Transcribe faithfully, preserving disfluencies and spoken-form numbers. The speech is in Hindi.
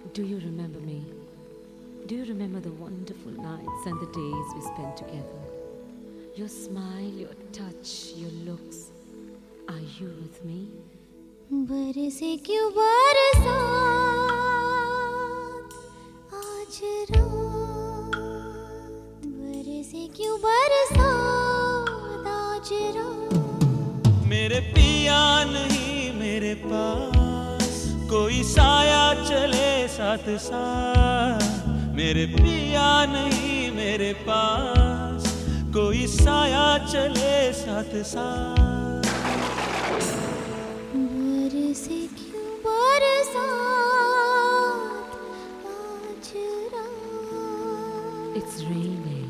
Do you remember me? Do you remember the wonderful nights and the days we spent together? Your smile, your touch, your looks. Are you with me? बरसे क्यों बरसात आज रात, बरसे क्यों बरसात आज रात। मेरे पिया नहीं मेरे पास, कोई साया चले साथ साथ। मेरे पिया नहीं मेरे पास, कोई साया चले साथ साथ। बरसे क्यों बरसात आज रात। It's raining.